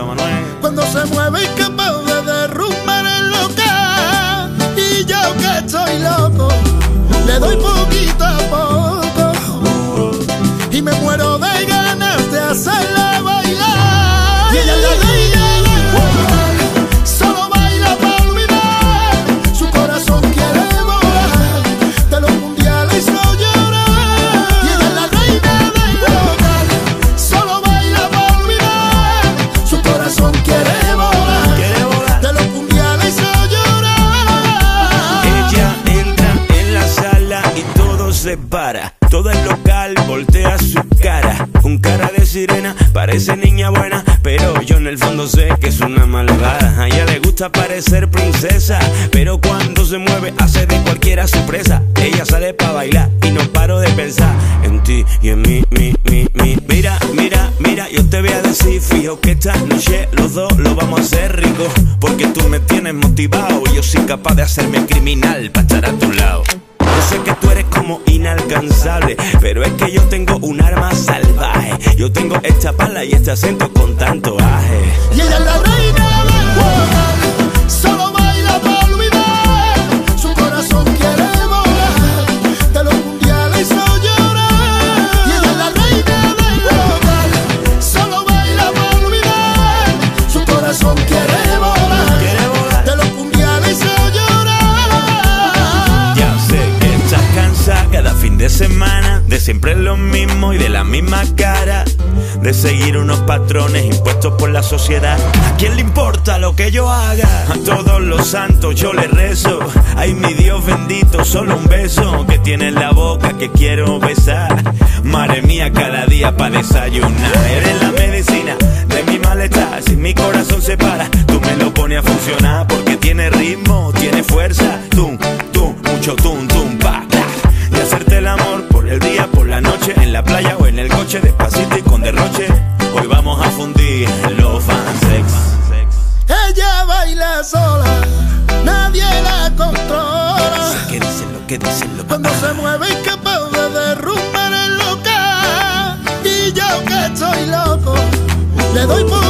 Dímelo, Manuel. Cuando se mueve incapaz de derrumbar el local. Y yo que estoy loco, le doy poquito a poco. Y me muero de ganas de hacerla bailar. Y ella es la reina del rock, solo baila para olvidar. Su corazón quiere volar, de los mundiales hizo llorar. Y ella es la reina del rock, solo baila para olvidar. Su corazón quiere volar, de los mundiales hizo llorar. Ella entra en la sala y todo se para. Todo el local voltea su cara, con cara de sirena, parece niña buena, pero yo en el fondo sé que es una malvada. A ella le gusta parecer princesa, pero cuando se mueve hace de cualquiera su presa. Ella sale pa' bailar y no paro de pensar en ti y en mí. Mira, mira, mira, yo te voy a decir, fijo que esta noche los dos lo vamos a hacer rico, porque tú me tienes motivado y yo soy capaz de hacerme criminal pa' estar a tu lado. Yo sé que tú eres como inalcanzable, pero es que yo tengo un arma salvaje. Yo tengo esta pala y este acento con tanto aje. Y ella es la reina del rock, solo baila para olvidar. Su corazón quiere volar, de los mundiales hizo llorar. Y ella es la reina del rock, solo baila para olvidar. Su corazón quiere volar, de los mundiales hizo llorar. Ya sé que estás cansada cada fin de semana de siempre lo mismo y de la misma cara, de seguir unos patrones impuestos por la sociedad. ¿A quién le importa lo que yo haga? A todos los santos yo le rezo. Ay, mi Dios bendito, solo un beso que tiene en la boca que quiero besar. Madre mía, cada día pa' desayunar. Eres la medicina de mi malestar. Si mi corazón se para, tú me lo pones a funcionar, porque tiene ritmo, tiene fuerza. Tum, tum, mucho tum, tum, pa, pa. Y hacerte el amor por el día, por la noche, en la playa o en el coche, despacito y con derroche. Hoy vamos a fundir los fansex. Ella baila sola, nadie la controla. ¿Qué dicen lo Cuando se mueve incapaz de derrumbar el local. Y yo que estoy loco, le doy por